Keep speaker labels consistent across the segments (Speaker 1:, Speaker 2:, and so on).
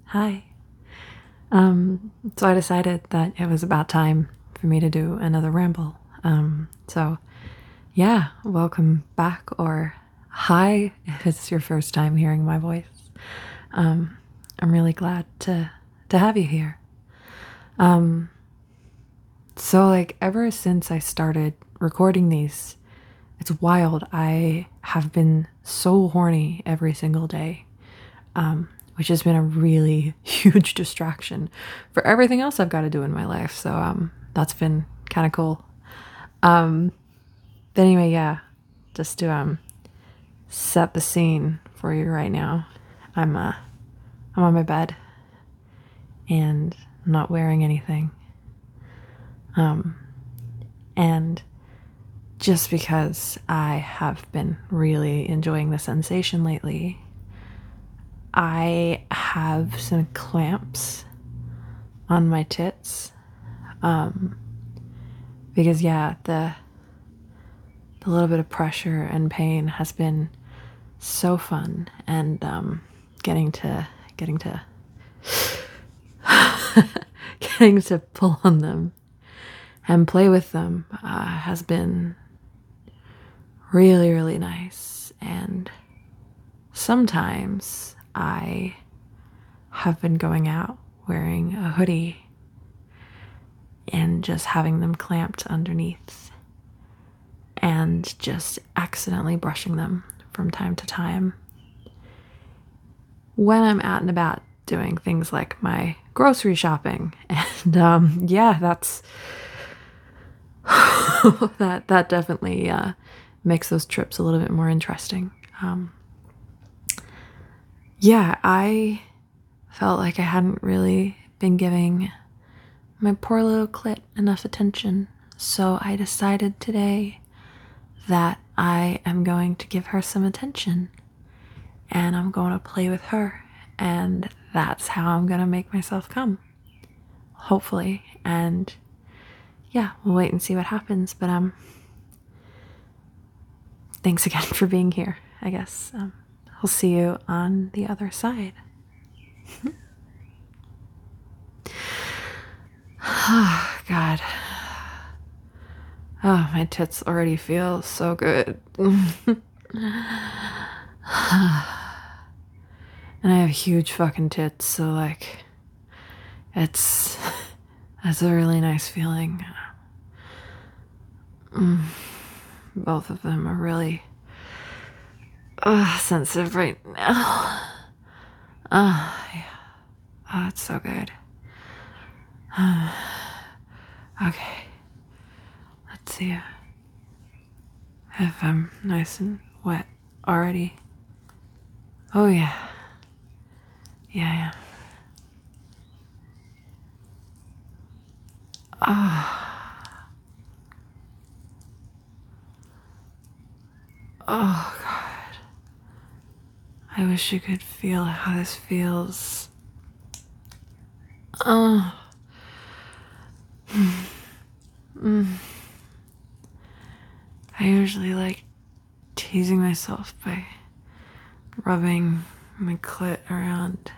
Speaker 1: Hi. So I decided that it was about time for me to do another ramble. So yeah, welcome back or hi if it's your first time hearing my voice. I'm really glad to have you here. So like ever since I started recording these, it's wild. I have been so horny every single day. Which has been a really huge distraction for everything else I've got to do in my life. So that's been kind of cool. But anyway, yeah, just to set the scene for you right now. I'm on my bed and I'm not wearing anything. And just because I have been really enjoying the sensation lately, I have some clamps on my tits. Because yeah, the little bit of pressure and pain has been so fun, and getting to getting to pull on them and play with them has been really, really nice. And sometimes I have been going out wearing a hoodie and just having them clamped underneath and just accidentally brushing them from time to time when I'm out and about doing things like my grocery shopping. And yeah, that's that definitely makes those trips a little bit more interesting. Yeah, I felt like I hadn't really been giving my poor little clit enough attention, so I decided today that I am going to give her some attention and I'm going to play with her, and that's how I'm going to make myself come, hopefully. And yeah, we'll wait and see what happens. But thanks again for being here, I guess. I'll see you on the other side. Oh God. Oh, my tits already feel so good. And I have huge fucking tits, so like it's a really nice feeling. Both of them are really sensitive right now. Yeah. Oh, it's so good. Okay. Let's see if I'm nice and wet already. Oh yeah. Yeah. Oh God. I wish you could feel how this feels. Oh. I usually like teasing myself by rubbing my clit around,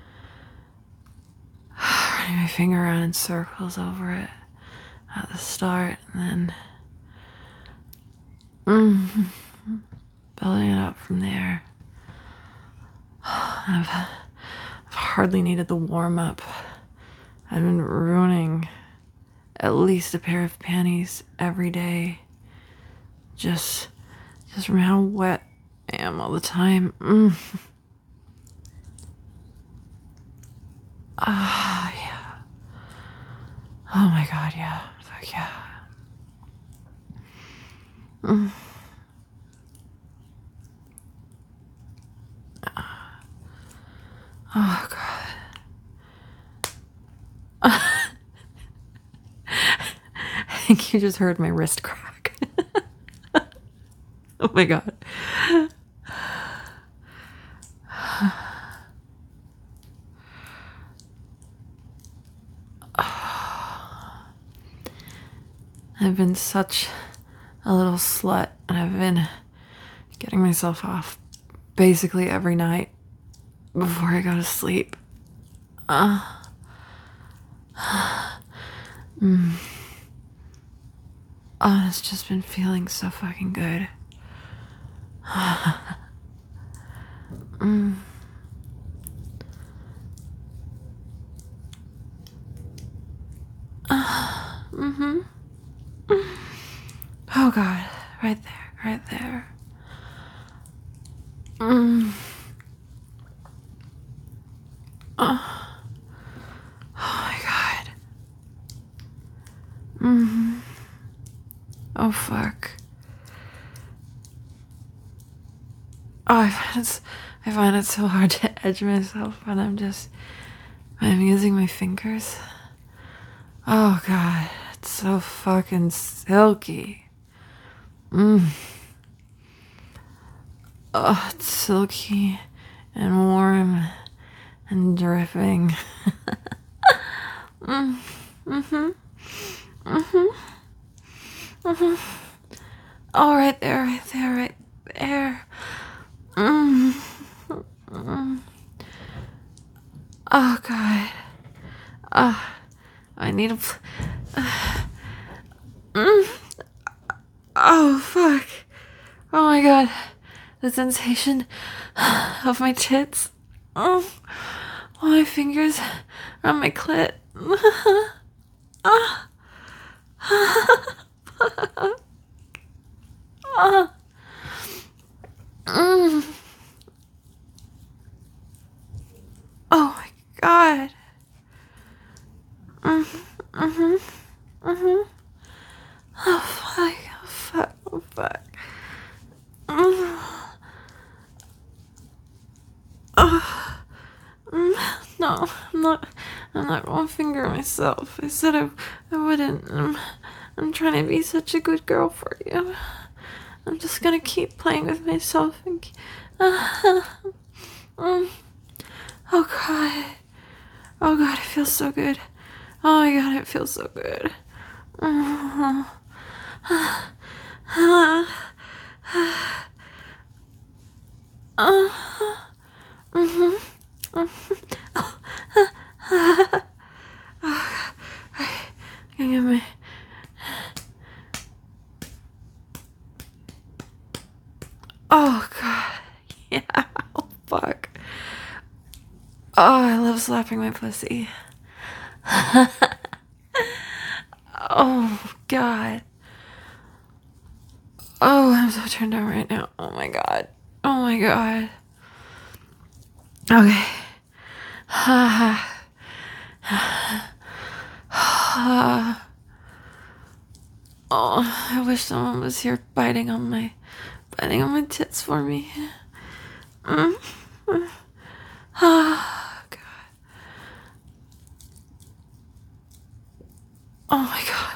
Speaker 1: running my finger around in circles over it at the start, and then building it up from there. I've hardly needed the warm up. I've been ruining at least a pair of panties every day, just from how wet I am all the time. Yeah. Oh my God, yeah. Fuck yeah. Oh God. I think you just heard my wrist crack. Oh my God. I've been such a little slut, and I've been getting myself off basically every night before I go to sleep. Oh, it's just been feeling so fucking good. Oh God, right there, right there. Oh my God. Oh fuck. Oh, I find it so hard to edge myself when I'm using my fingers. Oh God, it's so fucking silky. Oh, it's silky and warm and dripping. Oh, right there, right there, right there. Oh God. I need a. Oh fuck. Oh my God. The sensation of my tits. Oh, my fingers on my clit. Oh my God. Oh fuck. Oh fuck. Oh fuck. No, I'm not gonna finger myself. I said I wouldn't. I'm trying to be such a good girl for you. I'm just gonna keep playing with myself and oh God. Oh God, it feels so good. Oh my God, it feels so good. I can get my. Oh God, yeah. Oh fuck. Oh, I love slapping my pussy. Oh God. Oh, I'm so turned on right now. Oh my God. Oh my God. Okay. Oh, I wish someone was here biting on my tits for me. Oh God. Oh my God.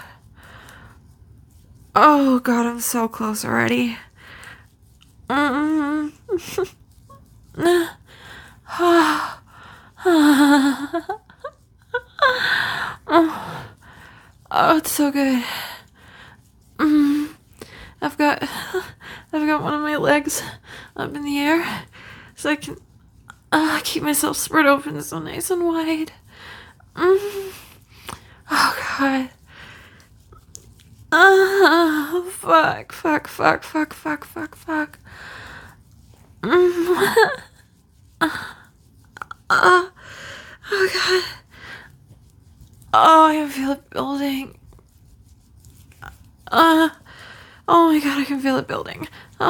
Speaker 1: Oh God, I'm so close already. Oh, it's so good. I've got one of my legs up in the air, so I can keep myself spread open so nice and wide. Oh God. Oh fuck. Oh God. Oh, I can feel it building. Oh my God, I can feel it building.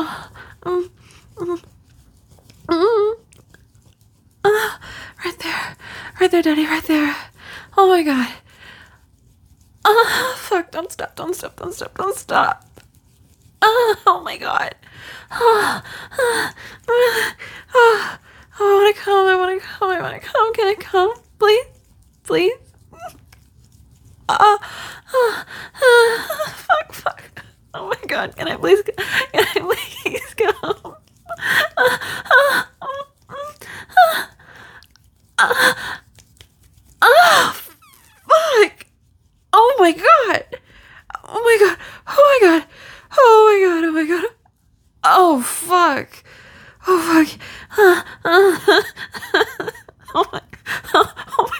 Speaker 1: Right there, Daddy, right there. Oh my God. Fuck, don't stop. Oh my God. I wanna come. Can I come? Please? Fuck. Oh my God, can I please come? Fuck. Oh my God. Oh fuck. Oh my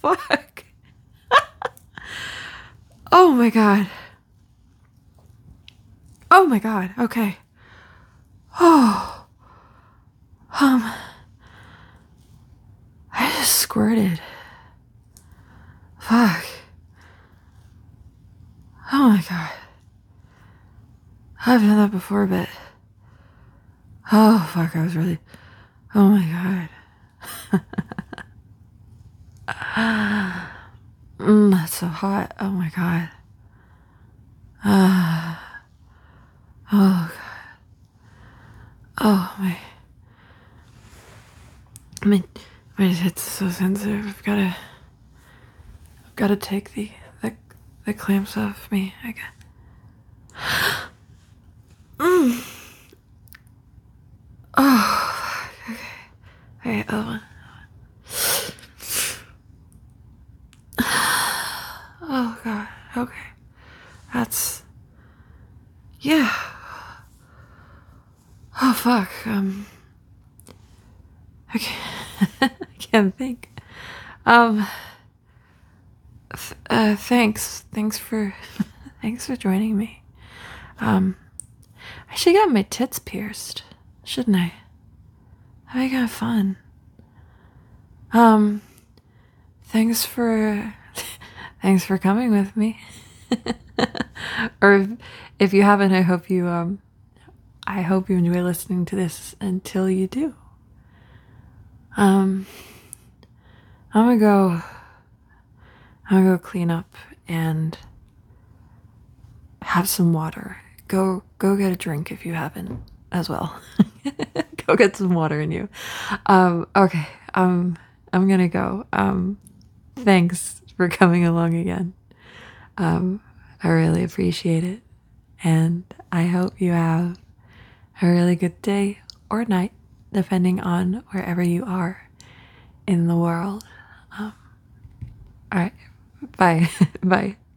Speaker 1: Fuck. Oh my god. Oh my god. Okay. Oh. I just squirted. Fuck. Oh my god. I've done that before, but oh fuck, I was really, oh my god. That's so hot. Oh my god. Oh god. Oh my tits are so sensitive. I've gotta take the clamps off me. I got. Oh, okay. Okay, other one. Oh god. Okay. That's. Yeah. Oh fuck. Okay. I can't think. Thanks. Thanks for thanks for joining me. I should get my tits pierced, shouldn't I? That'd be kind of fun. Thanks for thanks for coming with me. Or if you haven't, I hope you enjoy listening to this until you do. I'm gonna go clean up and have some water. Go get a drink if you haven't as well. Go get some water in you. Okay. I'm gonna go. Thanks for coming along again. I really appreciate it. And I hope you have a really good day or night, depending on wherever you are in the world. All right. Bye. Bye.